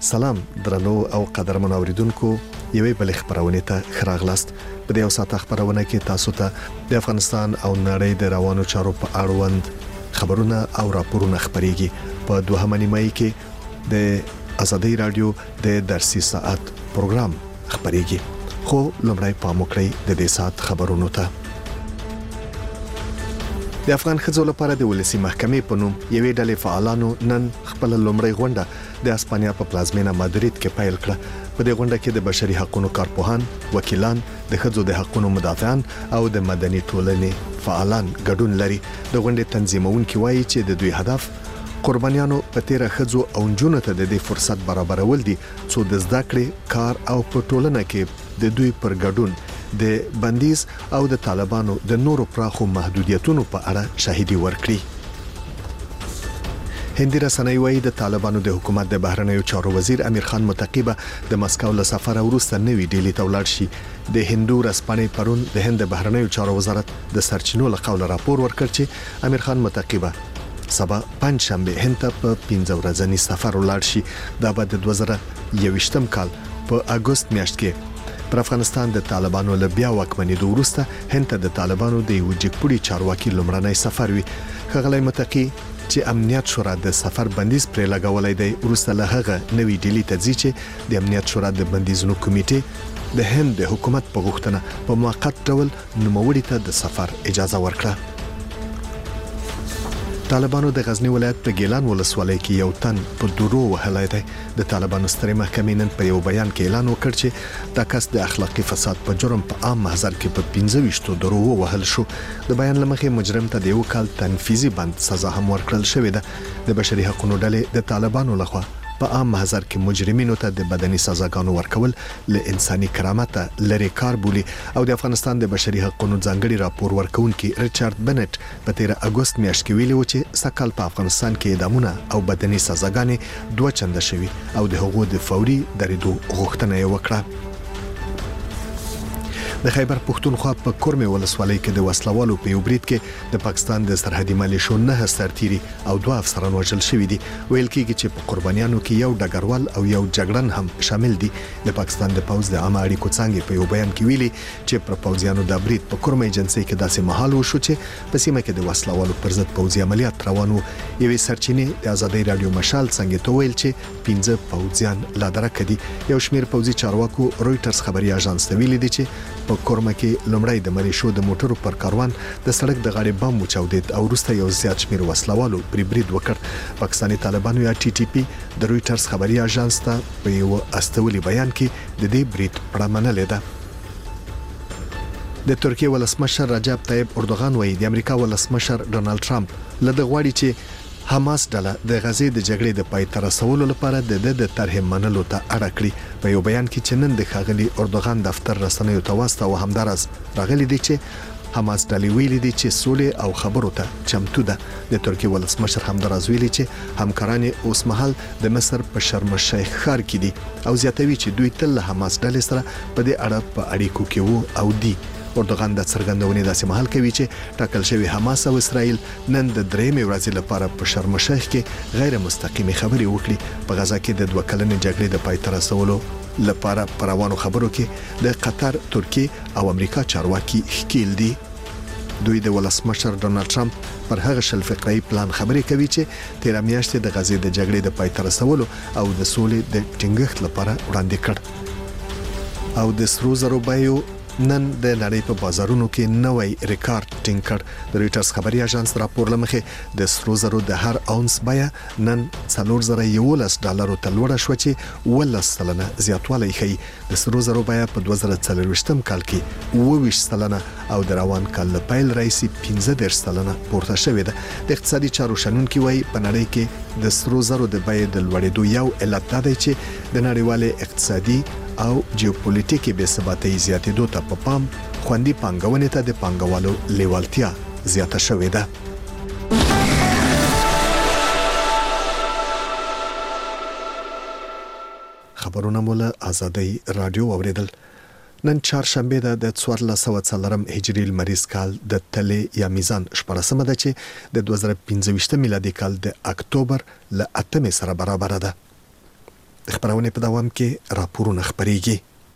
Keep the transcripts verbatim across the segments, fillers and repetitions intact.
سلام درنو او قدرمن اوریدونکو یوې بلې خبرونه ته خراغلاست. په دې اوساته خبرونه کې تاسو ته د افغانستان او نړۍ د روانو چارو په اړوند خبرونه او راپورونه خبريږي. په دوهمه نیمه کې د ازادي رادیو د درسي ساعت پروګرام خبريږي. خو لومړی پام وکړئ د دې ساعت خبرونو ته. د افغان ښځو لپاره د ولسی محکمې په نوم یوې ډلې فعالانو نن خپل لومړی غونډه د اسپانیا په پلازمینه مادرید کې پیل کړه. په دې غونډه کې د بشري حقوقو کارپوهان، وکیلان، د ښځو د حقوقو مدافعان او د مدني ټولنې فعالان ګډون لري. د غونډې تنظیمونکي وایي چې د دوی هدف قربانیانو په تیر ښځو او نجونو ته د دې فرصت برابرول دي څو د زده کړې، کار او په ټولنه کې د دوی پر ګډون د بندیز او د طالبانو د نورو پراخو محدودیتونو په اړه شاهدي ورکړي. هندي رسنۍ وايي د طالبانو د حکومت د بهرنیو چارو وزیر امیر خان متقی به د مسکو له سفر وروسته نوې ډیلی ته ولاړ شي. د هندو رسپانې پرون د هند بهرنیو چارو وزارت د سرچینو له قوله راپور ورکړ چې امیر خان متقی به سبا پنځ شنبه هند ته په پنځه ورځنی سفر ولاړ شي. دا به د دوه زره یوویشتم کال په اگست میاشت کې پر افغانستان د طالبانو له بیا واکمنېدو وروسته هند ته د طالبانو د یو جګپوړي چارواکي لومړنی سفر وي. ښاغلی متقی چې امنیت شورا د سفر بندیز پرې لګولای دی وروسته له هغه نوې ډیلی ته ځي چې د امنیت شورا د بندیزونو کمیټې د هند د حکومت په غوښتنه په موقت ډول نوموړي ته د سفر اجازه ورکړه. طالبانو د غزنی ولایت په ګیلان ولسوالۍ کې یو تن په دورو وهلای دی. د طالبانو سترې محکمې نن په یو بیان کې اعلان وکړ چې دا کس د اخلاقی فساد په جرم په عام محضر کې په پنځه ویشت دورو وهل شو. د بیان لمخې مجرم ته د یو کال تنفیذي بند سزا هم ورکړل شوې ده. د بشري حقوقو ډلې د طالبانو لخوا په عام محضر کې مجرمینو ته د بدني سزاګانو ورکول له انساني کرامت لري کار بولي. او د افغانستان د بشري حقوقو ځانګړي راپور ورکونکي ریچارډ بنټ په تیر اگست میاشت کې ویلي و چې سکهال په افغانستان کې اعدامونه او بدني سزاګانې دوه چنده شوي او د حقوقو د فوري درېدو غوښتنه یې وکړه. د خیبر پښتونخوا په کورمه ولسوالۍ کې د وسلوالو په یو برید کې د پاکستان د سرحدي ملیشو نه سرتيري او دوه افسران وژل شوي دي. ویل کېږي چې په قربانیانو کې یو ډګروال او یو جګړن هم شامل دي. د پاکستان د پوز د عامه اړیکو څنګه په یو بیان کې ویلي چې پر پوزیانو د برید په کورمه ایجنسي کې داسې محل وشو چې په سیمه کې د وسلوالو پر ضد پوزي عملیات روانو. یوې سرچینې د ازادي رادیو مشال څنګه ته ویل چې پنځه پوزیان لا درک دي. یو شمیر پوزي چارواکو رويټرز خبري اژانس ته ویلي دي چې په کورمه کې لومړی د ملیشو د موټرو پر کاروان د سړک د غاړې بم وچاودید او وروسته یو زیات شمیر وسلوالو پر برید وکړ. پاکستاني طالبانو یا ټي ټي پی د رويټرز خبري اژانس ته په یو استولي بیان کې د دې برید پړه منلې ده. د ترکیه ولسمشر رجب طیب اردوغان وایي د امریکا ولسمشر ډونالد ټرمپ لږ غواړي چې حماس ډله د غزې د جګړې د پای ته رسولو لپاره د د طرح منلو ته اړ کړی. په یو بیان کې چې نن د ښاغلي اردوغان دفتر رسنیو ته واسطه او همدارس راغلي دي چې حماس ډلې ویلي دي چې سولې او خبرو ته چمتو ده. د ترکیه ولسمشر همدارس ویلي چې همکاران اوس مهال د مصر په شرم الشیخ ښار کې دي او زیاتوي چې دوی تل له حماس ډلې سره په دې اړه په اړیکو کې وو او دي. اردوغان د څرګندونې داسې محل کوي چې ټاکل شوی حماس او اسرائیل نن د درېمې ورځې لپاره په شرم الشیخ کې غیر مستقیمه خبري وکړي. په غزا کې د دوه کلنې جګړې د پای ته رسولو لپاره پر روانو خبرو کې د قطر، ترکیه او امریکا چارواکي ښکیل دي. دوی د ولسمشر ډونالد ټرمپ پر هغه شل فقري پلان خبري کوي چې تیر میاشتې د غزې د جګړې د پای ته رسولو او د سولې د ټینګښت لپاره وړاندې کړ. او د سرو زرو بایو نن د نړۍ په بازارونو کې نوې ریکارډ ټینګ کړ. د رويټرز خبري اژانس راپور لمخې د سرو زرو د هر اونس بیه نن څلور زره یولس ډالرو ته لوړه شو چې ولس سلنه زیاتوالی ښیي. د سرو زرو بیه په دوه زره څلرویشتم کال کې اووه ویشت سلنه او د روان کال له پیل راهیسې پنځه دېرش سلنه پورته شوې ده. د اقتصادي چارو شنونکي وایي په نړۍ کې د سرو زرو د بیې د لوړېدو یو علت دا دی چې د نړیوالې اقتصادي او جیوپولیټیکي بې ثباتۍ زیاتېدو ته په پام خوندي پانګونې ته د پانګوالو لیوالتیا زیاته شوې ده. خبرونه مول ازادي رادیو اوریدل. نن چهارشنبه ده د څوارلس سوه څلورم هجري لمریز کال د تلې یا میزان شپاړسمه ده چې د دوه زره پنځه ویشت میلادي کال د اکتوبر له اتمې سره برابر ده. خبرونه په دوام کې راپورونه خبريږي.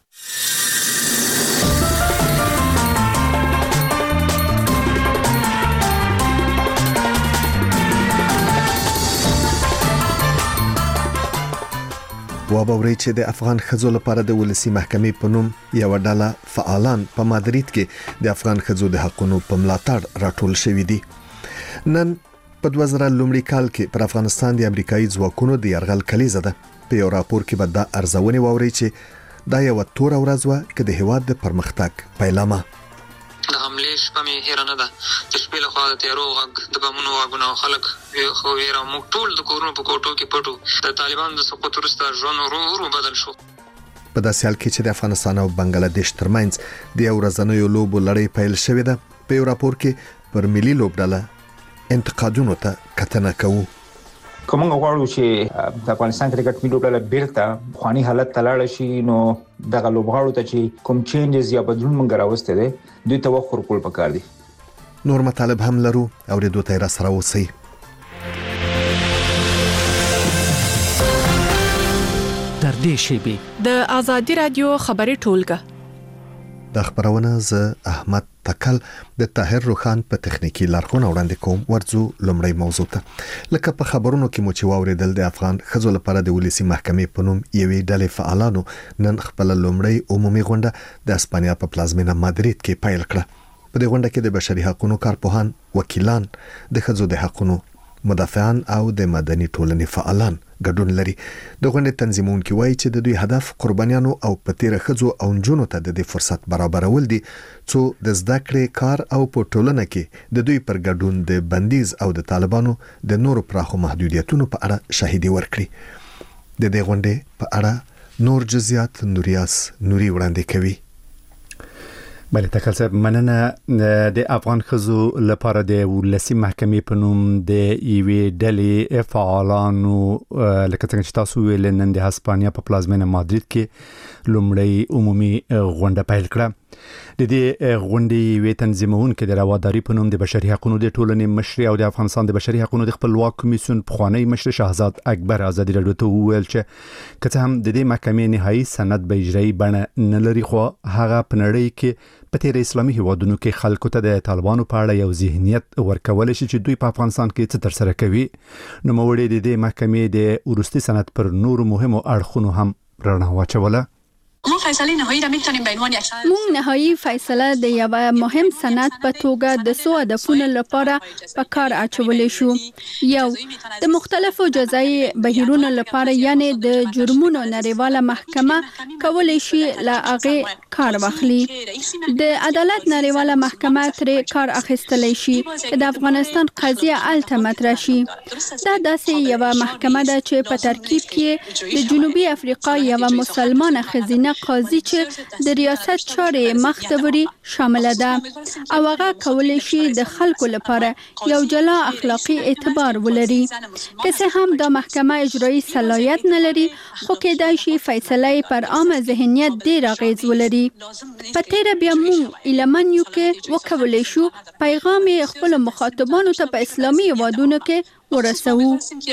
وابوري چې د افغان ښځو لپاره د ولسی محکمې په نوم یو ډله فعالان په مادرید کې د افغان ښځو د حقوقو په ملاتړ راټول شوي دي. نن په دوه زره لومړي کال کې پر افغانستان د امریکایي ځواکونو د یرغل کلیزه ده. په یو راپور کې به دا ارزونه ووري چې دا یو تور ورځ و چې د هیواد د پرمختګ پیلامه د حملې شپه مې هېره نه ده. د شپې له خوا د تیارو غږ د بمونو غږونه او خلک خو ویره موږ ټول د کورونو په کوټو کې پټو. د طالبانو د سقوط وروسته ژوند ورو ورو بدل شو. په داسې حال کې چې د افغانستان او بنگلاديش ترمنځ د یو ورځنیو لوبو لړۍ پیل شوې ده. په یو راپور کې پر ملي لوبډله انتقادونو ته کتنه کوو. کوم غواړو چې د افغانستان کرکټ ملي لوبډله بیرته خواني حالت تلاړ شي نو دغه لوبغاړو ته چې کوم چینجز یا بدلون مونږ راوسته دي دوی ته وخت ورکول پکار دي. نور مطالب هم لرو او د دوه تیر سره اوسئ. در دې شیبي د آزادي رادیو خبري ټولګه د خبرونه ز احمد تکل د طاهر روخان په تخنیکی لارښوونه وړاندې کوم. ورځو لومړی موضوع ته لکه په خبرونو کې مو چې واوریدل د افغان ښځو لپاره د ولسی محکمې په نوم یوې ډلې فعالانو نن خپل لومړی عمومي غونډه د اسپانیا په پلازمینه مادرید کې پیل کړه. په دې غونډه کې د بشري حقوقو کارپوهان، وکیلان، د ښځو د حقوقو مدافعان او د مدني ټولنې فعالان ګډون لري. د غونډې تنظیمونکي وایي چې د دوی هدف قربانیانو او پتیره ښځو او نجونو ته د فرصت برابرول دي څو د زده کړې، کار او په ټولنه کې د دوی پر ګډون د بندیز او د طالبانو د نورو پراخو محدودیتونو په اړه شاهدي ورکړي. د دې غونډې په اړه نور جزئیات نوریاس نوري وړاندې کوي. بله تکل صاحب مننه. د افغان ښځو لپاره د ولسی محکمې په نوم د یوې ډلې فعالانو لکه څنګه چې تاسو ویل نن د هسپانیا په پلازمینه مادرید کې لومړی عمومي غونډه پیل کړه. د دې غونډې وی تنظیمونکو د رواداري په نوم د بشري حقوقو د ټولنې مشر او د افغانستان د بشري حقوقو د خپلواک کمیسیون پخوانی مشر شهزاد اکبر آزادي رادیو ته وویل چې کته هم د دې محکمې نهایی سند به اجرایی بڼه نه لري خو هغه په نړۍ کې په تیر اسلامي هیوادونو کې خلکو ته د طالبانو په اړه یو ذهنیت ورکول شي چې دوی په افغانستان کې څه تر سره کوي. نو موړي د دې محکمې د ورستي سند پر نورو مهمو اړخونو هم رڼا واچوله. ما فیصله نهایی را میتونیم به عنوان یک مون نهایی فیصله د یو مهم سند په توګه د څو هدفونو لپاره په کار اچولې شو. یو د مختلفو جزایي بهیرونو لپاره یعنی د جرمونو نړیواله محکمه کولای شي لا هغه کار واخلي. د عدالت نړیواله محکمه ترې کار اخیستلی شي چې د افغانستان قضیه الته مطرح شي. دا داسې یو محکمه ده چې په ترکیب کې د جنوبي افریقا یو مسلمانه ښځینه قاضي چې د ریاست چارې مخته وړي شامل ده او هغه کولای شي د خلکو لپاره یو جلا اخلاقی اعتبار ولري. که څه هم دا محکمه اجرایی صلاحیت نه لري خو کېدای شي فیصله پر عامه ذهنیت ډېر اغیز ولري. په تیره بیا موږ ایلمن یو کې وکولای شو پیغام خپل مخاطبانو ته په اسلامي هیوادونو کې ورسوو.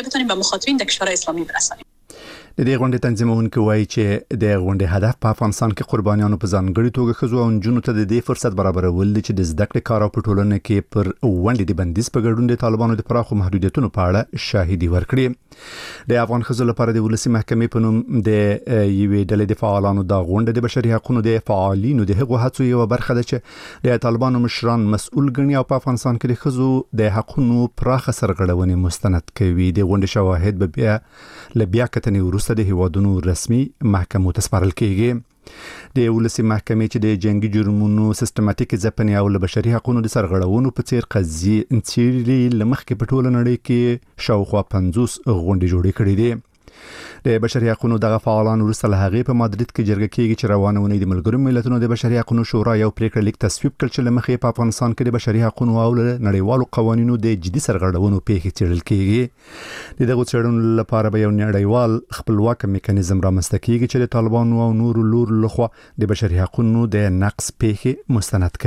د دې غونډې تنظیمونکو وایي چې د غونډې هدف په افغانستان کې قربانیانو په ځانګړي توګه ښځو او نجونو ته د دې فرصت برابرول دي چې د زده کړې، کار او په ټولنه کې پر ونډې د بندیز په ګډون د طالبانو د پراخو محدودیتونو په اړه شاهدي ورکړي. د افغان ښځو لپاره د ولسی محکمې په نوم د یوې ډلې د فعالانو د غونډې د بشري حقوقو د فعالینو د هغو هڅو یو برخه ده چې د طالبانو مشران مسؤل ګڼي او په افغانستان کې د ښځو د حقوقو پراخه سرغړونې مستند کوي. د غونډې شواهد به بیا لبیا کتنې وروسته د هیوادونو رسمي محکمو ته سپارل کیږي. د ولسی محکمې چې د جنگي جرمونو سیستماتیک ځپنې او له بشري حقوقو د سرغړونو په څیر قضیې انڅيري لمخ کې په ټوله نړۍ کې شاوخوا پنځوس غونډې جوړې کړې دي. د بشري حقوقو دغه فعالان وروسته له هغې په مادرید کې جرګه کېږي چې روانه ونې د ملګرو ملتونو د بشري حقوقو شورا یو پریکړه لیک تصویب کړ چې له مخې په افغانستان کې د بشري حقوقو او نړیوالو قوانینو د جدي سرغړونو پیښې څېړل کېږي. د دغه څېړنو لپاره به یو نړیوال خپلواک میکانیزم رامنځته کېږي چې د طالبانو او نورو لورو لخوا د بشري حقوقو د نقض پیښې مستند کوي.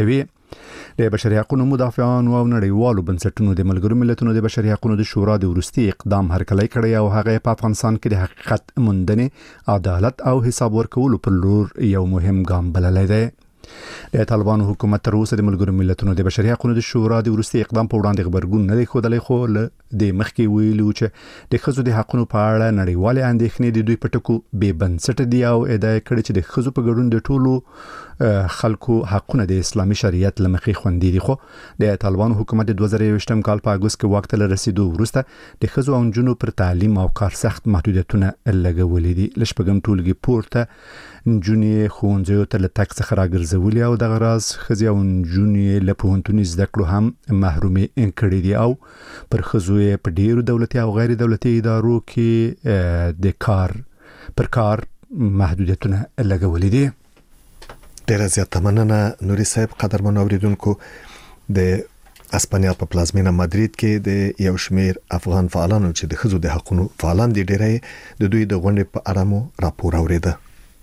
د بشري حقوقو مدافعان او نړیوالو بنسټونو د ملګرو ملتونو د بشري حقوقو د شورا د ورستي اقدام هرکلی کړی او هغه په افغانستان کې د حقیقت موندنې، عدالت او حساب ورکولو پر لور یو مهم ګام بللی دی. د طالبانو حکومت تر اوسه د ملګرو ملتونو د بشري حقوقو د شورا د ورستي اقدام په وړاندې خبرګون نه دی ښودلی، خو له د مخکې ویلو چې د ښځو د حقوقو په اړه نړیوالې اندېښنې د دوی په ټکو بې بنسټه دي او ادعا کړې چې د ښځو په ګډون د ټولو خلکو حقونه د اسلامي شریعت له مخې خوندي دي. خو د طالبانو حکومت د دوه زره یوویشتم کال په اګوست کې واک ته له رسیدو وروسته د ښځو او نجونو پر تعلیم او کار سخت محدودیتونه لګولي دي. له شپږم ټولګي پورته نجونې ښوونځیو ته له تګ څخه راګرځولي او دغه راز ښځې او نجونې له پوهنتوني زده کړو هم محرومې کړي دي او پر ښځو یې په ډیرو دولتي او غیر دولتي ادارو کې د کار پر کار محدودیتونه لګولي دي. ډیره زیاته مننه نوري صاحب. قدرمن اوریدونکو، د اسپانیا په پلازمینه مادرید کې د یو شمیر افغان فعالانو چې د ښځو د حقوقو فعالان دي ډیره د دوی د غونډې په اړه مو راپور اوریده.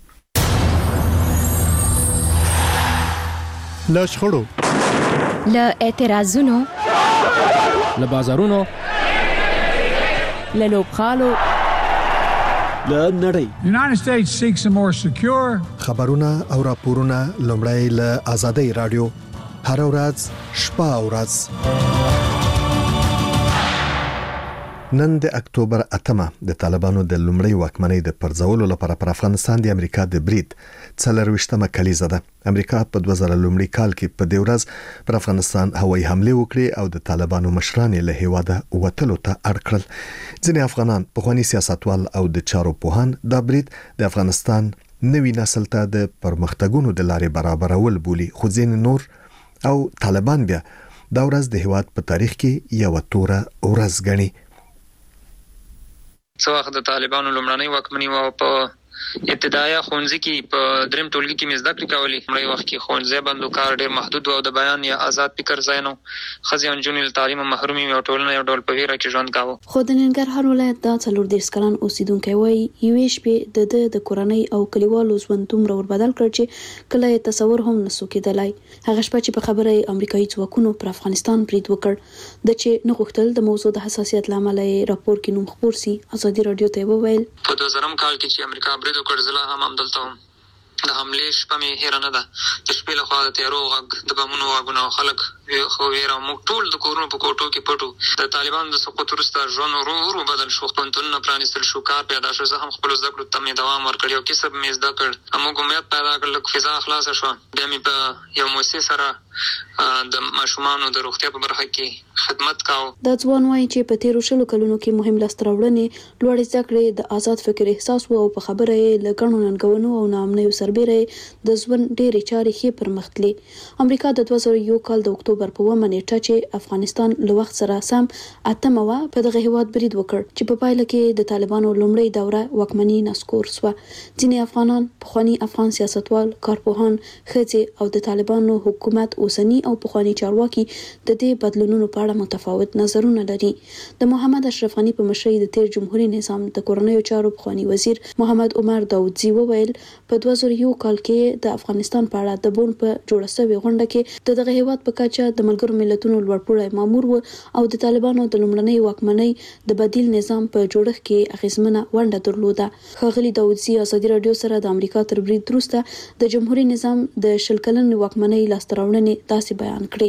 له شخړو، له اعتراضونو، له بازارونو، له لوبغالو، له نړۍ. The United States seeks a more secure. خبرونه او راپورونه لومړی له آزادۍ رادیو هر ورځ شپه او ورځ. نن د اکتوبر اتمه د طالبانو د لومړی واکمنۍ د پرځولو لپاره پر افغانستان د امریکا د برید څلرويشتمه کلیزه ده. امریکا په دوه زره لومړی کال کې په دې ورځ پر افغانستان هوایي حمله وکړه او د طالبانو مشران له هیواده وتلو ته اړ کړل. ځینې افغانان پخوانی سیاستوال او د چارو پوهان دا برید د افغانستان نوی نسل ته د پرمختګونو د لارې برابرول بولي، خو ځینې نور او طالبان بیا دا ورځ د هیواد په تاریخ کې یو توره ورځ ګڼي. څو وخت د طالبانو لومړنۍ واکمني و په ابتدایي ښوونځي کې په دریم ټولګي کې مې زده کړې کولې. لومړی وخت کې ښوونځي بندو کار ډېر محدود او د بیان یا آزاد فکر ځای نه و. ښځې او نجونې له تعلیمه محرومې وې او ټولنه یو ډول په ویره کې ژوند کاوه. خو د ننګرهار ولایت د څلور دېرش کلن اوسیدونکی وایي یوې شپې د ده د کورنۍ او کلیوالو ژوند دومره وربدل کړ چې کله یې تصور هم نسو کېدلی. هغه شپه چې په خبره یې امریکایي ځواکونو پر افغانستان برید وکړ، د چې نه غوښتل د موضوع د حساسیت له امله یې راپور کې نوم خپور سي. ازادي راډیو ته وویل په دوه زرم کال کې چې امریکا برید وکړ، زه هم همدلته وم. د حملې شپه مې هیره نه ده. د شپې له خوا د تیارو غږ، د بمونو غږونه او خلک خو ویره. موږ ټول د کورونو په کوټو کې پټو. د طالبانو د سقوط وروسته ژوند ورو ورو بدل شو. پوهنتونونه پرانیستل شو، کار پیدا شو. زه هم خپلو زده کړو ته مې دوام ورکړ، یو کسب مې زده کړ. موږ امید پیدا کړ، لږ فضا خلاصه شوه. بیا مې په یو مؤسسې سره د ماشومانو د روغتیا په برخه کې خدمت کاوه. دا ځوان وایي چې په تیرو شلو کلونو کې مهم لاسته راوړنې، لوړې زده کړې، د آزاد فکر احساس و او په خبره یې له ګڼو ننګونو او ناامنیو سربیره د ژوند ډېرې چارې ښې پرمختلې. امریکا د دوه زره یو کال د اکتوبر په اوومه نیټه چې افغانستان له وخت سره سم اتمه وه، په دغه هیواد برید وکړ چې په پایله کې د طالبانو لومړۍ دوره واکمني نسکور سوه. ځینې افغانان، پخواني افغان سیاستوال، کارپوهان، ښځې او د طالبانو حکومت اوسني او پخواني چارواکي د دې بدلونونو په اړه متفاوت نظرونه لري. د محمد اشرف غني په مشرۍ د تیر جمهوریت نظام د کورنیو چارو پخواني وزیر محمد عمر داودزي وویل په دوه زره یو کال کې د افغانستان په اړه د بون په جوړه شوې غونډه کې د دغه هیواد په کچه د ملګرو ملتونو لوړپوړی مامور و او د طالبانو د لومړنۍ واکمنۍ د بدیل نظام په جوړښت کې اغیزمنه ونډه درلوده. ښاغلي داودزي ازادي راډیو سره د امریکا تر برید وروسته د جمهوریت نظام د شل کلنې واکمنۍ لاسته راوړنې داسې بیان کړي.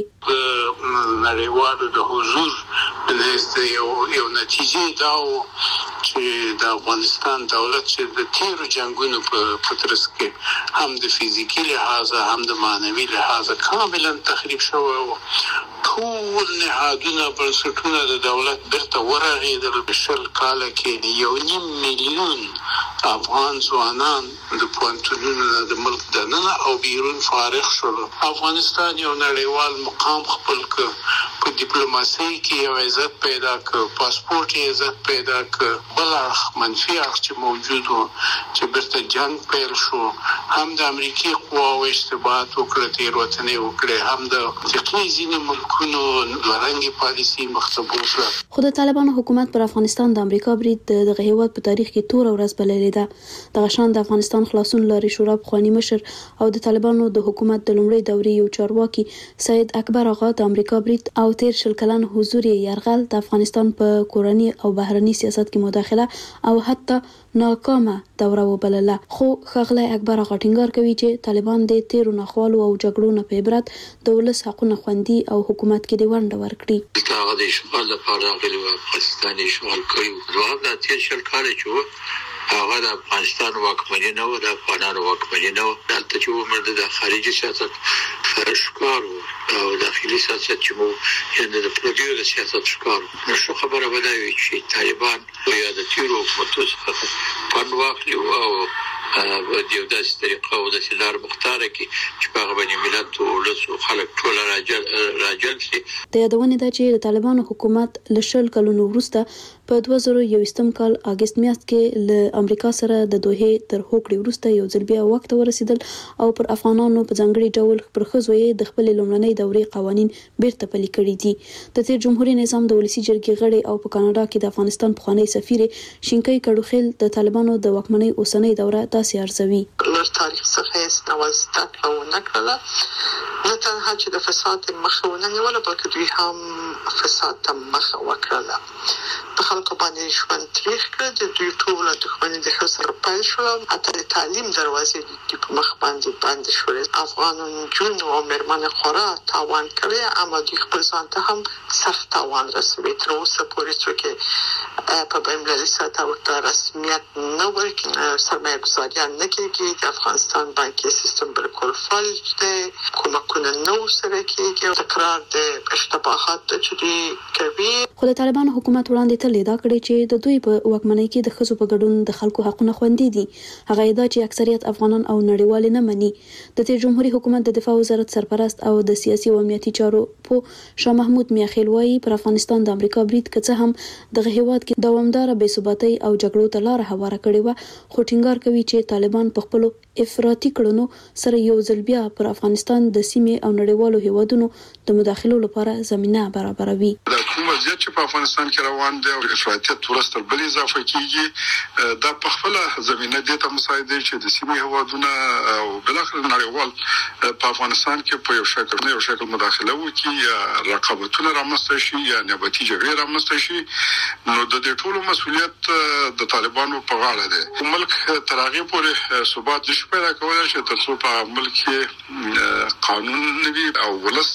نړیوالو د حضور د یو یو نتیجې دا و چې د افغانستان دولت چې د تیرو جنگونو په ترڅ کې هم د فزیکی لحاظ هم د معنوي لحاظ کاملا تخریب شوی و. ټول نهادونه بنسټونه د دولت بیرته ورغېدل. په شل کاله کې یو نیم میلیون افغان ځوانان د پوهنتونونو د ملک دننه او بیرون فارغ شول. افغانستان یو نړیوال مقام خپل کړ په ډیپلوماسي کې یو عزت پیدا کړ، پاسپورت یې عزت پیدا کړ، بل اړخ منفي اړخ چې موجود و چې بیرته جنگ پیل شو، هم د امریکای قواو اشتباهات وکړه، تېروتنې وکړې، هم د افریقي ځینې ملکونو لرنګي پالیسي مخته بوتله. خو د طالبانو حکومت پر افغانستان د امریکا برید دغه هیواد په تاریخ کې تور ورځ بللې ده. دغه شان د افغانستان خلاصون لاري شورا پخوانی مشر او د طالبانو د حکومت د لومړۍ دورې یو چارواکي سید اکبر آغا د امریکا برید او تیر شل کلن حضور یې يرغل د افغانستان په کورنی او بهرني سیاست کې مداخله او حتی ناکامه دوره وبلله. خو ښاغلی اکبر آغا ټینګار کوي چې طالبان د تیرو ناخوالو او جګړو نه په عبرت د ولس حقونه خوندي او حکومت کې دی ونډه ورکړي. هغه د اشغال لپاره راغلی و، افغانستان اشغال کړی و. دوام د تیر شل کال چې و هغه د افغانستان واکمني نه و، د افغانانو واکمني نه و. دلته چې ومر د خارجي سیاست ښکار و او داخلي سیاست چې مو یعنې د پردیو د سیاست ښکار و. نو شو خبره به دا وي چې طالبان یا د تیرو حکومتونو څخه پند واخلي او په دې داسې طریقه او داسې لار مختاره کې چې په هغه باندې ملت او ولس او خلک ټول راجل راجل شي. د یادونه ده چې د طالبانو حکومت له شل کلونو وروسته په دوه زره یوویشتم کال اگست میاشت کې له امریکا سره د دوحې تر هوکړې وروسته یو ځل بیا وخت ورسېدل او پر افغانانو په ځانګړي ډول پر ښځو یې د خپل لومړنۍ دورې قوانین بیرته پلي کړي دي. د تیر جمهوریت نظام د ولسی جرګې غړي او په کاناډا کې د افغانستان پخوانی سفیر شینکۍ کډوخیل د طالبانو د واکمنۍ اوسنۍ دوره تاسې ارزوي. لر تاریخ څخه هیڅ ډول زده کړه ونه کړله، نه تنها چې د فساد مخه ونه نیوله بلکې دوی هم فساد ته مخه وکړله. په خلکو باندې ژوند تریخ کړ، د دوی ټوله دښمني د ښځو سره پیل شوه، حتی د تعلیم دروازې د په مخ باندې بندې شولې. افغانو نجونو او مېرمنې خورا تاوان کړی، اما دوی خپل ځان ته هم سخت تاوان رسوي. تر اوسه پورې څوک په بین‌المللي سطح ورته رسمیت نه ورکوي، سرمایه ګذاریان نه کېږي، د افغانستان بانکي سیستم بالکل فلج دی، کومکونه نه ورسره کېږي، تکرار د اشتباهاتو چې دوی کوي. خو د طالبانو حکومت وړاندې تل ادعا کړې چې د دوی په واکمنۍ کې د ښځو په ګډون د خلکو حقونه خوندي دي. هغه ادعا چې اکثریت افغانان او نړیوال نه مني. د تیر جمهوریت حکومت د دفاع وزارت سرپرست او د سیاسي او امنیتي چارو په شاه محمود میاخیل وایي پر افغانستان د امریکا برید که څه هم دغه هیواد کې دوامداره بې ثباتۍ او جګړو ته لار هواره کړې و، خو ټینګار کوي چې طالبان په خپل افراطي کړنو سره یو ځل بیا پر افغانستان د سیمې او نړیوالو هیوادونو د مداخلو لپاره زمينه برابروي. دا کوم وضعیت چې په افغانستان کې روان دی او افراطیت ورستر بل اضافه کیږي، دا په خپل زمينه د ته مساعد دي چې د سیمې هیوادونو او بلخره نړیوال په افغانستان کې په یو شکل نه یو شکل مداخله وکړي یا رقابتونه رامنځته شي یا نباتي جګړې رامنځته شي. نو د دې ټولو مسؤلیت د طالبانو په غاړه دی. ملک تر هغه پورې ثبات نشي پیدا کولای چې تر څو په ملک کې قانون نوي او ولس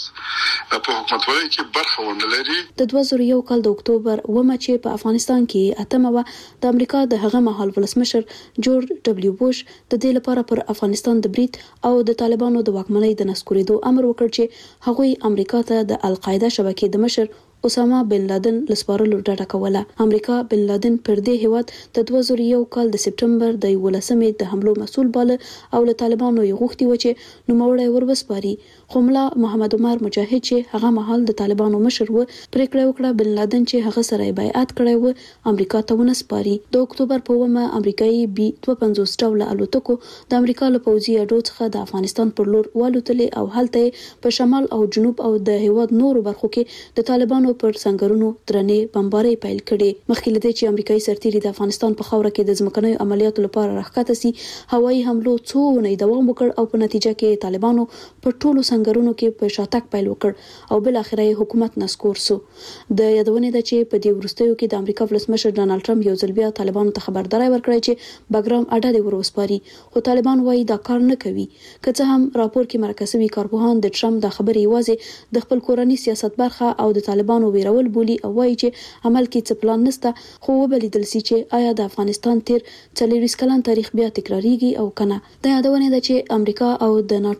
په حکومتولۍ کې برخه ونه لري. د دوه زره یو کال د اکتوبر اومه چې په افغانستان کې اتمه و، د امریکا د هغه مهال ولسمشر جورج ډبلیو بوش د دې لپاره پر افغانستان د برید او د طالبانو د واکمنۍ د نسکورېدو امر وکړ چې هغوی امریکا ته د القاعده شبکې د مشر اسامه بن لادن لسپارلو ډاډه کوله. امریکا بن لادن پر دې هیواد د دوه زره یو کال د سپټمبر د یولسمې د حملو مسؤل باله او له طالبانو یې غوښتي و چې نوموړی وروسپاري. خو ملا محمد عمر مجاهد چې هغه مهال د طالبانو مشر و پریکړه وکړه بن لادن چې هغه سره بیعت کړی و امریکا ته ونسپاري. د اکتوبر په اومه امریکایي بي دوه پنځوس ډوله الوتکو د امریکا له پوځي اډو څخه د افغانستان پر لور والوتلې او هلته په شمال او جنوب او د هیواد نورو برخو کې د طالبانو پر څنګهرونو درنې بمبارۍ پیل کړې. مخکې لدې چې امریکایي سرتیري د افغانستان په خاوره کې د ځمکنیو عملیاتو لپاره راښکته سي، هوایي حملو څو اونۍ دوام وکړ او په نتیجه کې طالبانو په ټولو څنګهرونو کې په شاتګ پیل وکړ او بل اخر حکومت نسکور سو. د یادونه ده چې په دې وروستیو کې د امریکا ولسمشر ډانلډ ټرمپ یو ځل بیا طالبانو ته خبرداري ورکړه چې بګرام اډه دې وروسپاري، خو طالبان وایي دا کار نه کوي. که څه هم راپور کې مرکزي کارپوهان د ټرمپ د خبرې یوازې د خپل کورنی سیاست برخه او د طالبانو ویرول بولی او وایي چې عمل کې څه پلان نشته، خو وبلیدل سي چې آیا د افغانستان تیر څلوېښت کلن تاریخ بیا تکراریږي او کنه. د یادونه ده چې امریکا او د ناتو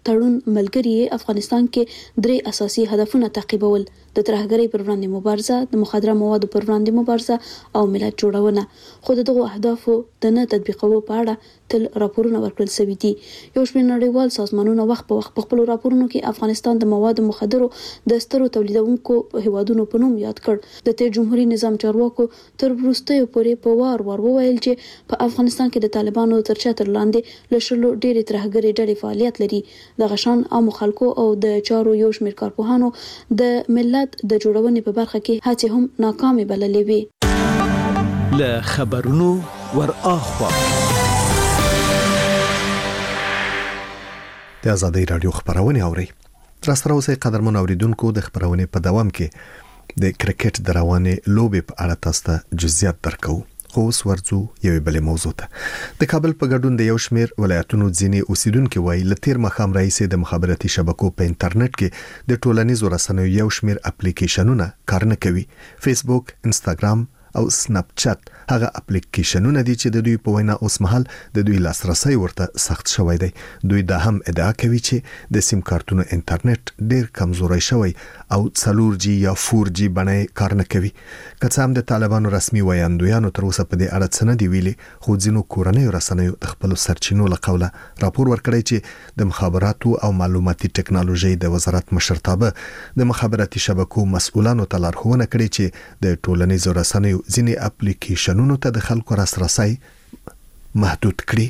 تړون ملګری افغانستان کې درې اساسي هدفونه تعقیبول: د ترهګرۍ پر وړاندې مبارزه، د مخدره موادو پر وړاندې مبارزه او ملت جوړونه. خو دغه اهدافو د نه تطبیقولو په اړه تل راپورونه ورکړل شوي دي. یو شمېر نړیوال سازمانونه وخت په وخت په خپل راپورونو کې افغانستان د موادو مخدرو د سترو تولیدونکو هیوادونو په نوم یاد کړ. د تیر جمهوریت نظام چارواکو تر وروستیو پورې په وار وار وویل چې په افغانستان کې د طالبانو تر چتر لاندې له شلو ډېرې ترهګرۍ ډلې فعالیت لري. د غشان عامو خلکو او د چارو یو شمېر کارپوهانو د ملت د جوړونې په برخه کې هڅې هم ناکامې بللې وې. له خبرونو ور اخوا د آزادۍ رادیو خبرونه اوري. تر سره اوسه قدرمن اوریدونکو د خبرونه په دوام کې د کرکټ د روانې لوبې په اړه تاسو ته جزئیات درکو. خو اوس ورځو یوې بلې موضوع ته. د کابل په ګډون د یو شمېر ولایتونو ځینې اوسیدونکو وایي له تیر مخام راهیسې د مخابراتي شبکو په انټرنیټ کې د ټولنیزو رسنیو یو شمېر اپلیکیشنونه کار نه کوي. فیسبوک، انستګرام او سناپ چات هغه اپلیکیشنونه دي چې د دوی په وینا اوس مهال د دوی لاسرسي ورته سخت شوی دی. دوی دا هم ادعا کوي چې د سیم کارتونو انټرنیټ ډیر کمزوري شوی او څلور جی یا چهار جی باندې کار نه کوي. که څه هم د طالبانو رسمي ویاندویانو تر اوسه په دې اړه څه نه دی ویلي، خو ځینو کورنۍ رسنیو د خپل سرچینو له قوله راپور ورکړی چې د مخابراتو او معلوماتي ټکنالوژي د وزارت مشرتابه د مخابراتي شبکو مسؤلانو ته لارښوونه کړې چې د ټولنیزو رسنیو ځینې اپلیکیشنونو ته د خلکو لاسرسي محدود کړي.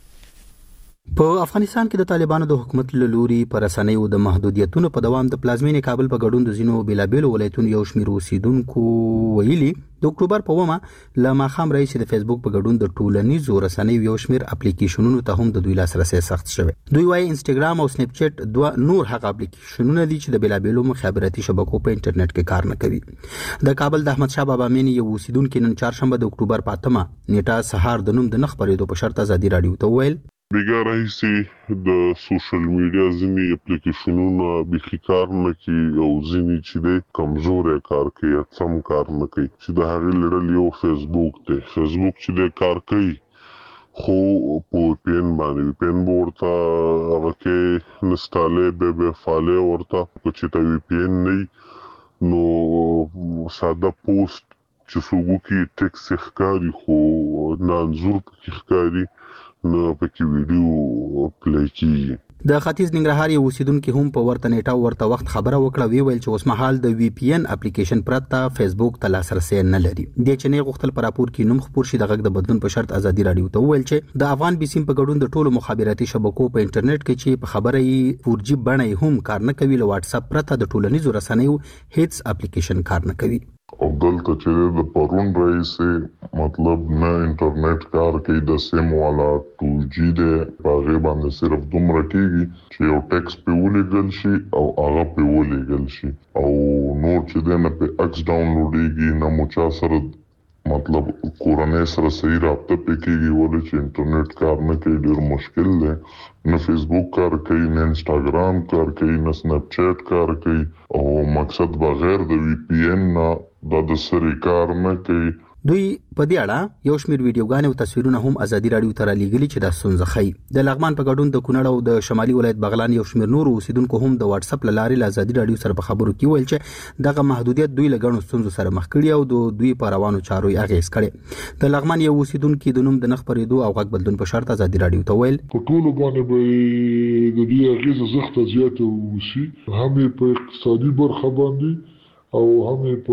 په افغانستان کې د طالبانو د حکومت له لوري پر رسنیو د محدودیتونو په دوام د پلازمینې کابل په ګډون د ځینو بیلابېلو ولایتونو یو شمېر اوسیدونکو ویلي د اکتوبر په اومه له ماښام راهیسې د فیسبوک په ګډون د ټولنیزو رسنیو یو شمېر اپلیکیشنونو ته هم د دوی لاسرسی سخت شوی. دوی وایي انستګرام او سنیپ چټ دوه نور هغه اپلیکیشنونه دي چې د بیلابېلو مخابراتي شبکو په انټرنیټ کې کار نه کوي. د کابل د احمد شاه بابا مینې یو اوسیدونکو نن چهارشنبه د اکتوبر په اتمه نیټه سهار د نوم د نه خبرېدو په شرط ازادي رادیو ته وویل بیګا راهیسې د سوشل میډیا ځینې اپلیکیشنونه بيخي کار نه کوي او ځینې چې د کمزوري کار کوي سم کار نه کوي. چې د هغې لړل یو فیسبوک دی. فیسبوک چې د کار کوي خو په پین باندې پین ورته هغه کې نستاله به به فاله ورته چې ته وی پین نه نو ساده پوسټ چې څوک کې ټیکس ښکاری خو نانزور کې ښکاری نو پکې ویډیو پلی کیږي. د ختیځ ننګرهار یو اوسیدونکو هم په ورته نیټه ورته وخت خبره وکړه. وی ویل چې اوس مهال د وی پی ان اپلیکیشن پرته فیسبوک ته لاسرسي نه لري. د چنې غوښتل پر راپور کې نوم خبر شي د غږ د بدلون په شرط ازادي رادیو ته ویل چې د افغان بي سیم په ګډون د ټولو مخابراتي شبکو په انټرنیټ کې چې په خبره یې چهار جی باندې هم کار نه کوي. له واتس اپ پرته د ټولنیزو رسنیو هیڅ اپلیکیشن کار نه کوي. او دلته چې د پرون رئیسې مطلب نه انټرنیټ کار کوي د سیم والا چهار جی دی هغه باندې صرف دومره کېږي چې یو ټیکس په ولېګل شي او هغه په ولېګل شي او نور چې د نه په اکس ډاونلوډيږي نه مو چا سره مطلب کورنۍ سره صحیح رابطه پکېږي ولې چې انټرنیټ کار نه کوي. ډېر مشکل دی. نه فیسبوک کار کوي، نه انستګرام کار کوي، نه سناپ چټ کار کوي او مقصد بغیر د وی پی ان نه د سری کار نه کوي. دوی په دې اړه یو شمېر ویډیوګانې او تصویرونه هم ازادي رادیو ته رالیږلي چې د ستونزه ښیي. د لغمان په ګډون د کونړ او د شمالي ولایت بغلان یو شمېر نور اوسیدونکو هم د واتس اپ له لارې له ازادي رادیو سره په خبرو کې ویل چې دغه محدودیت دوی له ګڼو ستونزو سره مخ کړي او د دوی په روانو چارو یې اغېز کړي. د لغمان یو اوسیدونکو د نوم د نه خبرېدو او غږ بدلون په شرط ازادي رادیو ته ویل په ټولو باندې به د دې اغېز زخته زیاته وشي، هم په اقتصادي برخه باندې او هم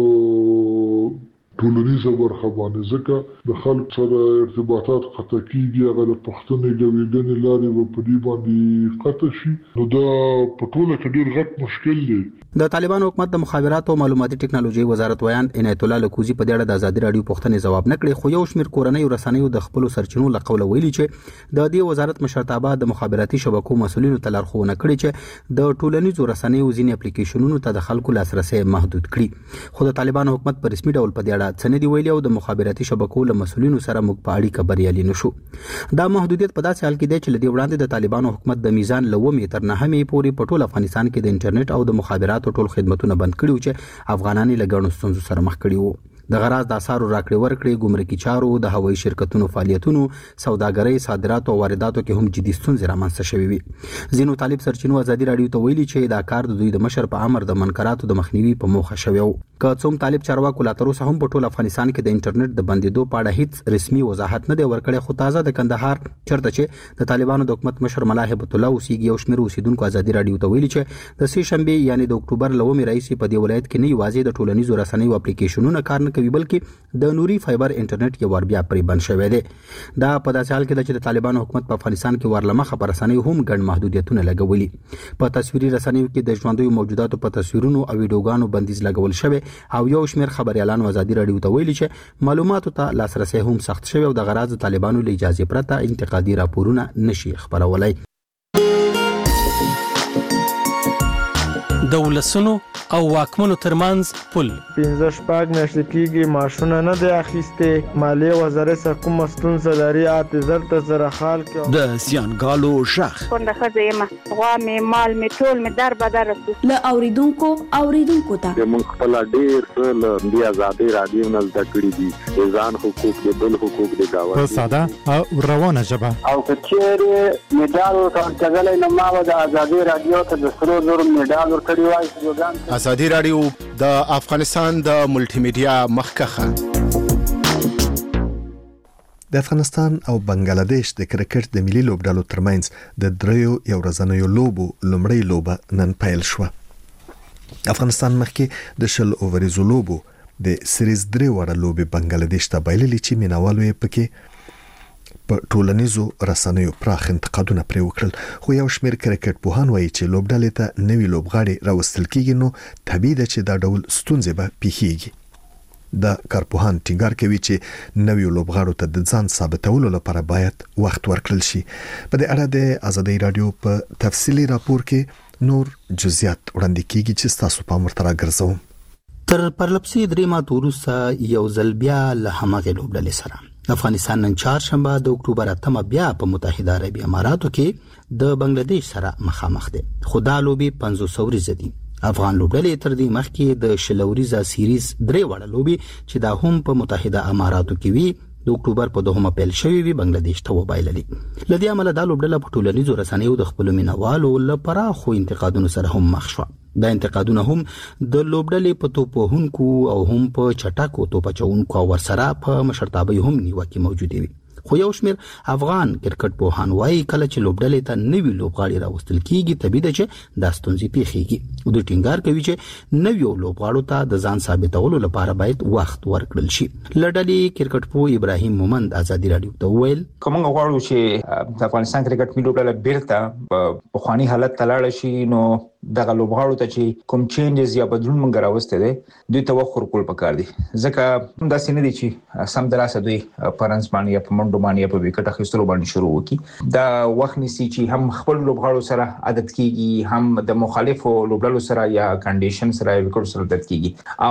په ټولنیزه برخه باندې ځکه د خلک سره ارتباطات قطع کیږي. هغه د پښتنې ګویګنې لارې به په دې باندې قطع شي نو دا په ټوله کې ډېر غټ مشکل دی. د طالبانو حکومت د مخابراتو او معلوماتي ټکنالوژي وزارت ویان عنایت الله لکوزي په دې اړه د ازادي رادیو پوښتنې ځواب نه کړی. خو یو شمېر کورنۍ رسنیو د خپل سرچینو له قوله ویلي چې د دې وزارت مشرتابه د مخابراتي شبکو مسؤلینو ته لارښوونه کړې چې د ټولنیزو رسنیو ځینې اپلیکیشنونو ته د خلکو لاسرسي محدود کړي. خو د طالبانو حکومت په رسمي ډول په دې اړه څه نه دی ویلي او د مخابراتي شبکو له مسؤلینو سره موږ په اړیکه بریالي نشو. دا محدودیت په داسې حال کې دی چې لدی وړاندې د طالبانو حکومت د میزان لومې تر نهمې پورې په ټول افغانستان کې د انټرنیټ او د مخابراتو ټول خدماتونه بند کړي چې افغانان له ګڼو ستونزو سره مخ کړي وو. د غراض د اسارو راکړې ورکړې ګمرکي چارو د هوایي شرکتونو فعالیتونو سوداګرۍ صادرات او وارداتو کې هم جدي ستونزې رامنځته شوې وي ځینو طالب سرچینو ازادي رادیو ته ویلي چې دا کار د دوی د مشر په امر د منکراتو د مخنیوي په موخه شوی و که څوم طالب چارواکو لا تر اوسه هم په ټول افغانستان کې د انټرنیټ د بندیدو په اړه هیڅ رسمي وضاحت نه دی ورکړی خو تازه د کندهار چرته چې د طالبانو د حکومت مشر ملا هیبت الله اوسیږي او شمېر اوسیدونکو ازادي رادیو ته ویلي چې د سې شنبې یعنی د اکتوبر لومړۍ راهیسې په دې ولایت کې نه یوازې د ټولنیزو رسنیو اپلیکیشنونو کار نه کوي بلکې د نوري فایبر انټرنیټ یو ور بیا پرې بند شوی دی دا په داسې حال کې ده چې د طالبانو حکومت په افغانستان کې ورلمخه پر رسنیو هم ګڼ محدودیتونه لګولي په تصویري رسنیو کې د ژوندیو موجوداتو په تصویرونو او ویډیوګانو بندیز لګول شوی او یو شمېر خبريالانو ازادي رادیو ته ویلي چې معلوماتو ته لاسرسي هم سخت شوی او د غراض طالبانو له اجازه پرته انتقادي راپورونه نشي خبرولای د ولسونو او واکمنو ترمنځ پل پنځه شپږ میاشتې کېږي معاشونه نه دی اخیستې مالیې وزارت سره کومه ستونزه لري اته زر ته زره خال کې د زیانګالو شخ څنګه ښځه یم غوا مې مال مې ټول مې در بدر له اوریدونکو اوریدونکو ته موږ خپل ډیر څه له بیا آزادي رادیو نه زده کړي دي ځان حقوق د بل حقوق د گاوه په ساده او روانه ژبه او کچېره میډال ورکړل نو ما د آزادي رادیو ته د سرو زر میډال ورکړی وای ازادي رادیو د افغانستان د ملټي میډیا مخکخه د افغانستان او بنگلاديش د کرکټ د ملي لوبډالو ترمنځ د دریو یو ورځنیو لوبو لومړی لوبه نن پیل شوه افغانستان مخکې د شل اووريزو لوبو د سریز درې وړه لوبې بنگلاديش ته بایللې چې مینوالو یې پکې په ټولنیزو رسنیو پراخ انتقادونه پرې وکړل خو یو شمېر کرکټ پوهان وایي چې لوبډلې ته نوی لوبغاړي راوستل کیږي نو طبیعي ده چې دا ډول ستونزې به پیښیږي د کارپوهان ټینګار کوي چې نوی لوبغاړو ته د ځان ثابتولو لپاره باید وخت ورکړل شي په دې اړه د آزادي رادیو په تفصیلی راپور کې نور جزئیات وړاندې کیږي چې تاسو په مرترا ګرځوم تر پرلپسې درې ماته وروسته یو ځل بیا له هماغې لوبډلې سره افغانستان نن چهارشنبه د اکتوبر اتمه بیا په متحده عربي اماراتو کې د بنگلاديش سره مخامخ دي خو دا لوبي پنځوس ورځې دي افغان لوبډلې تر دې مخکې د شلوريزه سیریز درې وړه لوبي چې دا هم په متحده اماراتو کې وي د اکتوبر په دوهمه پیل شوی وي بنگلاديش ته وبایللې لدې عمل د لوبډله په ټولنیزو رسنیو د خپل مینوالو لپاره خو انتقادونو سره هم مخ شو دا انتقادونه هم د لوبډلې په توپوهونکو او هم په چټاکو توپچونکو او ورسره په مشرتابه هم نیوکه موجوده وي خو یو شمېر افغان کرکټ پوهان وایي کله چې لوبډلې ته نوی لوبغاړي راوستل کیږي طبیعي ده چې دا ستونزې پیښیږي دوی ټینګار کوي چې نویو لوبغاړو ته د ځان ثابتولو لپاره باید وخت ورکړل شي لړډلې کرکټ پوه ابراهیم مومند آزادي رادیو ته ویل کوم غواړو چې د افغانستان کرکټ ملي لوبډله بیرته په خواني حالت تلاړ شي نو دغه لوبغاړو ته چې کوم چینجز یا بدلون مونږ راوسته دي دوی ته وخت ورکول پکار دي ځکه دا سینې دي چې سم دراسه دوی پرنس باندې یا په منډو باندې یا په وکټ اخیستلو باندې شروع وکړي دا وخت نسی چې هم خپل لوبغاړو سره عادت کیږي هم د مخالفو لوبډلو سره یا کنډیشن سره وکټ سره عادت کیږي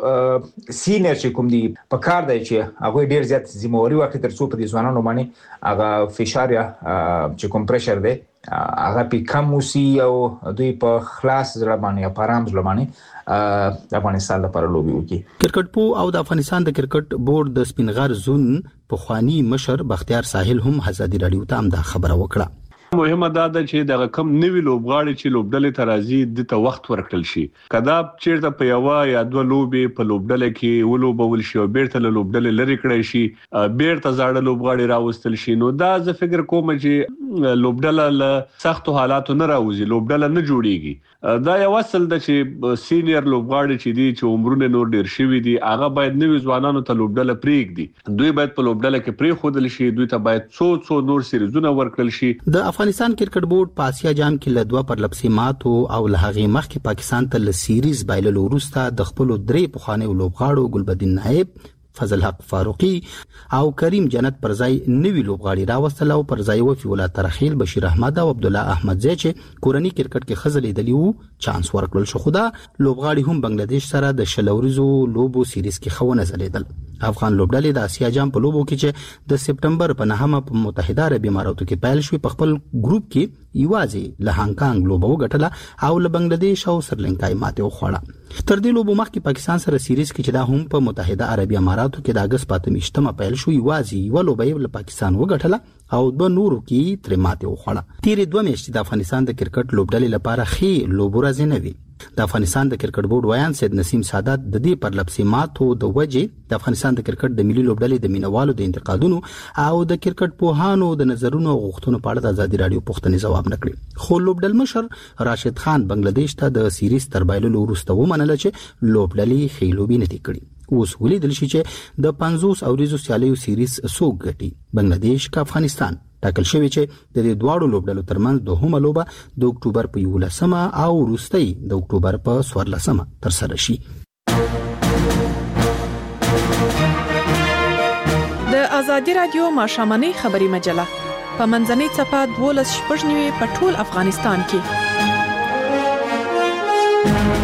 او سینیر چې کوم دي پکار دی چې هغه ډیر زیات ذمہواری واخلي تر څو په دې ځوانانو باندې هغه فشار یا چې کوم پريشر دی هغه په کم وسی او دوی په خلاص ځړ باندې په آرام ځړ باندې د افغانستان لپاره لوبي وکړي کرکټ پو او د افغانستان د کرکټ بورډ د سپینغر زون په خواني مشر بختیار ساحل هم آزادي رادیو ته هم دا خبره وکړه مهمه دا ده چې د کم نوی لوبغاړي چې لوبډلې ترازی د ته وخت ورکړل شي کدا چیرته په یو یا دوه لوبې په لوبډلې کې ولوبول شي او بیرته لوبډلې لری کړی شي بیرته زاړه لوبغاړي راوستل شي نو دا زه فکر کوم چې لوبډله له سختو حالاتو نه راوځي لوبډله نه جوړیږي دا یو اصل د چې سینیئر لوبغاړي چې دي چې عمرونه نور ډیر شوي دي هغه باید نوی ځوانانو ته لوبډله پریږدي دوی باید په لوبډله کې پری خودل شي دوی ته باید څو څو نور سیریزونه ورکړل شي د افغانستان کرکټ بورډ په اسیا جام کې له دوه پرلپسې ماتو او له هغې مخکې پاکستان ته له سیریز بایللو وروسته د خپلو درې پخوانیو لوبغاړو ګلبدین نایب فضل حق فاروقي او کریم جنت پرځای نوی لوبغاړي راوستل او پرځای وفي ولا ترخیل بشیر احمد او عبد الله احمد زی چې کورنی کرکټ کې خزلې دلیو چانس ورکړل شو خدا لوبغاړي هم بنگلاديش سره د شلوريزو لوبو سیریز کې خونه زلیدل افغان لوبډلې د اسیا جام په لوبو کې چې د سپټمبر په نهمه په متحده عربي اماراتو کې پیل شوی په خپل ګروپ کې یوازې له هانګ کانګ لوبو غټله او له بنگلاديش او سریلانکا ماته وخوړه تر دې لوبو مخکې پاکستان سره سیریز کې چې دا هم په متحده عربي اماراتو کې د اگست پاتمیشتمه پیل شو یوازې یو لوبه له پاکستان وګټله او د نورو کې تر ماته وخوړه. تیرې دوه میاشتې د افغانستان د کرکټ لوبډلې لپاره خې لوبو راځي نه وي. د افغانستان د کرکټ بورډ وایان سید نسیم سادات د دې پر لپسې ماتو د وجې د افغانستان د کرکټ د ملي لوبډلې د مینوالو د انتقادونو او د کرکټ پوهانو د نظرونو او غوښتنو په اړه د ازادي رادیو پوښتنې ځواب نکړي. خو لوبډل مشر راشد خان بنگلاديش ته د سیریز تر بایللو وروسته ومنله چې لوبډلې خېلوبي نه دي کړي. اوس ولیدل شي چې د پنځوس اوریزو سیالیو سیریز څوک ګټي، بنگلاديش کا افغانستان. ټاکل شوی چې د دې دواړو لوبډلو ترمنځ دوهمه لوبه د اکتوبر په یولسمه او وروستۍ د اکتوبر په څوارلسمه ترسره شي. د ازادي رادیو ماښامنۍ خبري مجله په منځنۍ چپه دولس شپږ نیوي په ټول افغانستان کې